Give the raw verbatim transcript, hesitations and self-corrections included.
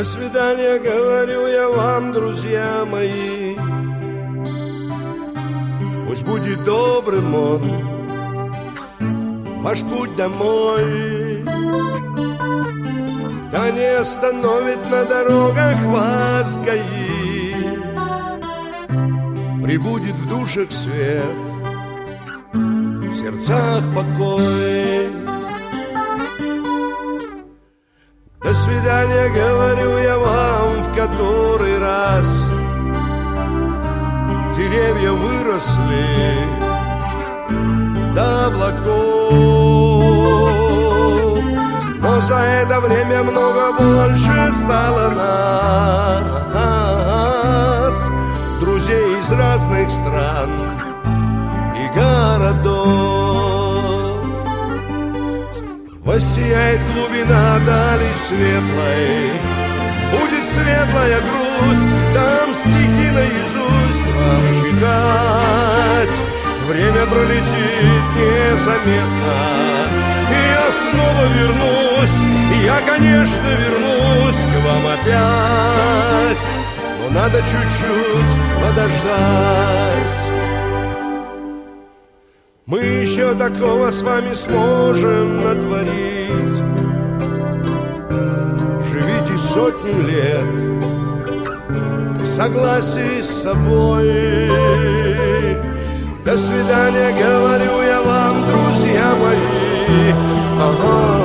До свидания, говорю я вам, друзья мои. Пусть будет добрым он, ваш путь домой. Да не остановит на дорогах вас ГАИ. Прибудет в душах свет, в сердцах покой. До свидания, говорю я вам в который раз. Деревья выросли до облаков, но за это время много больше стало нас, друзей из разных стран и городов. Воссияет глубина дали светлой, будет светлая грусть, там стихи наизусть вам читать. Время пролетит незаметно, и я снова вернусь, я, конечно, вернусь к вам опять, но надо чуть-чуть подождать. Мы еще такого с вами сможем натворить. Живите сотни лет в согласии с собой. До свидания, говорю я вам, друзья мои. Ага.